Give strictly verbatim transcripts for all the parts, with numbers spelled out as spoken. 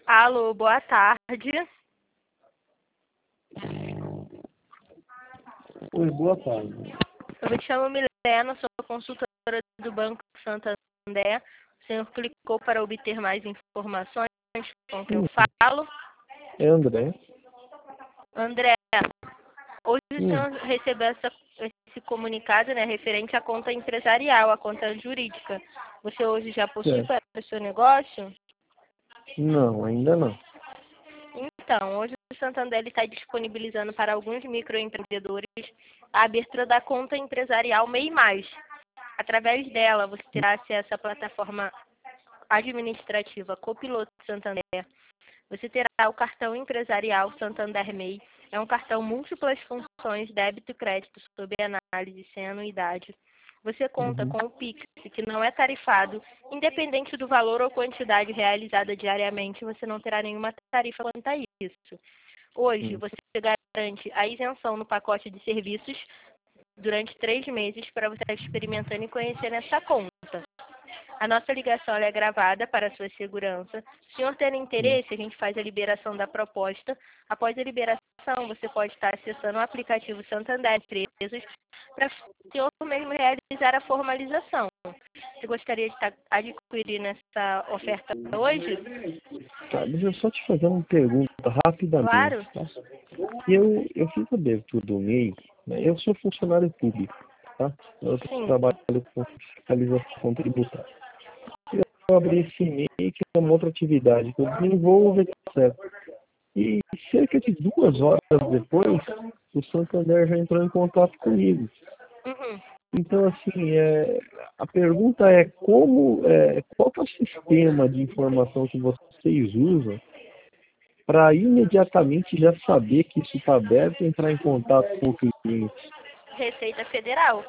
Alô, boa tarde. Oi, boa tarde. Eu me chamo Milena, sou consultora do Banco Santander. O senhor clicou para obter mais informações com que eu falo. É André. André, hoje o Hum. senhor recebeu essa, esse comunicado, né, referente à conta empresarial, à conta jurídica. Você hoje já possui Certo. para o seu negócio? Não, ainda não. Então, hoje o Santander está disponibilizando para alguns microempreendedores a abertura da conta empresarial M E I mais. Através dela, você terá acesso à plataforma administrativa Copiloto Santander. Você terá o cartão empresarial Santander M E I. É um cartão múltiplas funções, débito e crédito, sob análise sem anuidade. Você conta Uhum. com o Pix, que não é tarifado, independente do valor ou quantidade realizada diariamente, você não terá nenhuma tarifa quanto a isso. Hoje, Hum. você garante a isenção no pacote de serviços durante três meses para você estar experimentando e conhecendo essa conta. A nossa ligação ela é gravada para a sua segurança. Se o senhor tendo interesse, a gente faz a liberação da proposta. Após a liberação, você pode estar acessando o aplicativo Santander Empresas para o senhor mesmo realizar a formalização. Você gostaria de estar adquirindo essa oferta hoje? Tá, deixa eu só te fazer uma pergunta rapidamente. Claro. Tá? Eu, eu fiz a abertura do M E I, né? Eu sou funcionário público, tá? Eu Sim. trabalho com fiscalização tributária. Eu abri esse M E I, que é uma outra atividade que eu desenvolvo, etcétera. E cerca de duas horas depois, o Santander já entrou em contato comigo. Uhum. Então, assim, é, a pergunta é como, é, qual que é o sistema de informação que vocês usam para imediatamente já saber que isso está aberto e entrar em contato com o cliente? Receita Federal.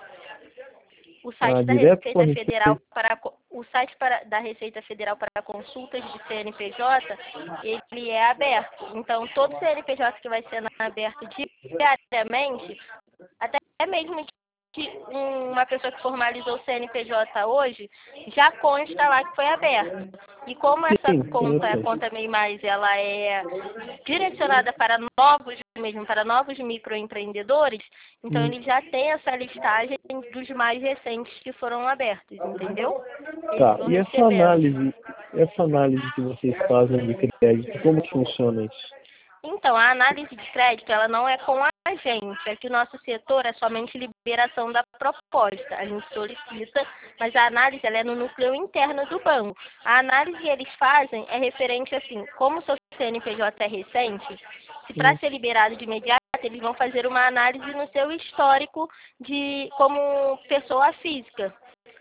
O Ah, site da direto com a Receita Federal Receita. para o site para, da Receita Federal para consultas de C N P J, ele é aberto. Então, todo C N P J que vai sendo aberto diariamente, até mesmo que uma pessoa que formalizou o C N P J hoje, já consta lá que foi aberto. E como essa Sim, sim, eu conta, a sei. conta M E I mais, ela é direcionada para novos mesmo, para novos microempreendedores, então Hum. ele já tem essa listagem dos mais recentes que foram abertos, entendeu? Eles Tá, vão e essa recebendo. análise, essa análise que vocês fazem de crédito, como que funciona isso? Então, a análise de crédito, ela não é com a gente, é que o nosso setor é somente liberação da proposta. A gente solicita, mas a análise ela é no núcleo interno do banco. A análise que eles fazem é referente assim, como o seu C N P J é recente, se para Hum. ser liberado de imediato, eles vão fazer uma análise no seu histórico de como pessoa física.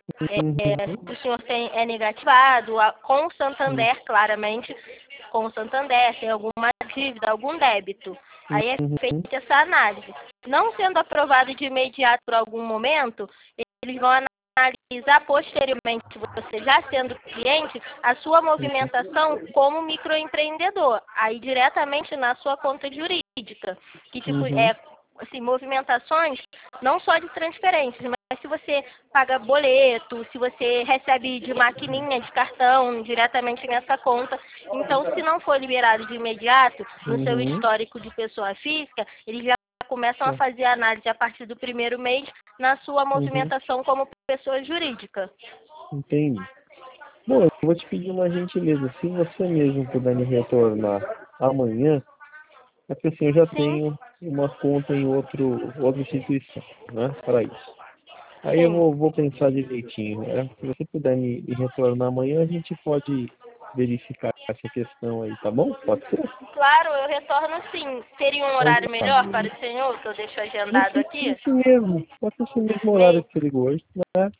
É, Uhum. o senhor tem, é negativado, a- com o Santander, claramente, com o Santander, tem alguma dívida, algum débito. Aí é Uhum. feita essa análise. Não sendo aprovado de imediato por algum momento, eles vão analisar posteriormente, você já sendo cliente, a sua movimentação como microempreendedor, aí diretamente na sua conta jurídica. Que tipo, Uhum. é, assim, movimentações não só de transferências, mas se você paga boleto, se você recebe de maquininha, de cartão, diretamente nessa conta. Então, se não for liberado de imediato, no seu Uhum. histórico de pessoa física, eles já começam a Tá. fazer a análise a partir do primeiro mês na sua Uhum. movimentação como pessoa jurídica. Entendi. Bom, eu vou te pedir uma gentileza. Se você mesmo puder me retornar amanhã, é porque assim, eu já Sim, tenho uma conta em outro, outra instituição, né, para isso. Aí eu sim. vou, vou pensar direitinho, né? Se você puder me, me retornar amanhã, a gente pode verificar essa questão aí, tá bom? Pode ser? Claro, eu retorno sim. Teria um Então horário tá. melhor para o senhor, que eu deixo agendado Esse, aqui? esse mesmo, pode ser esse mesmo horário Meio. que você ligou hoje, né?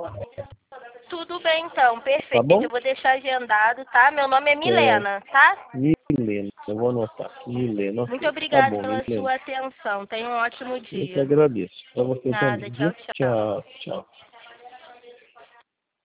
Tudo bem, então. Tá Perfeito. bom? Eu vou deixar agendado, tá? Meu nome é É, Milena, tá? Milena, eu vou anotar. Milena, Muito ok. Tá obrigada bom, pela Milena. sua atenção. Tenha um ótimo Eu que dia. agradeço. Pra você Nada. também, Tchau, viu? tchau. Tchau, tchau.